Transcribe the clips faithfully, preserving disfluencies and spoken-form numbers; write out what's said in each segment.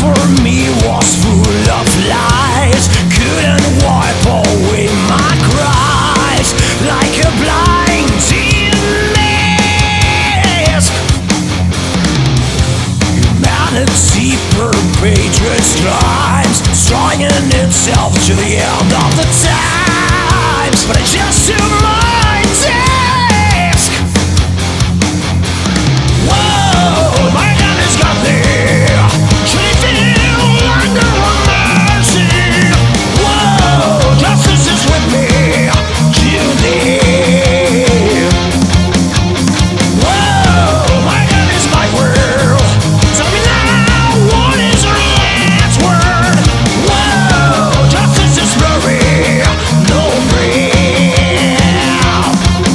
for me was full of lies. Couldn't wipe away my cries like a blinding mist. Humanity perpetuates crimes, striving itself to the end of the times. But I just took my task. Whoa, my gun has got me. Treating under mercy. Whoa, justice is with me. Judy. Whoa, my gun is my world. Tell me now, what is your last word? Whoa, justice is blurry. No real.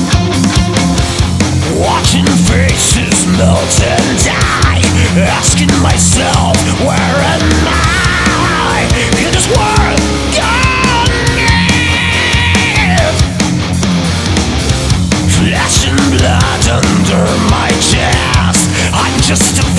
Watching faces melt and die, asking myself, where am I? In this world gone mad. Flesh and blood under my chest, I'm just a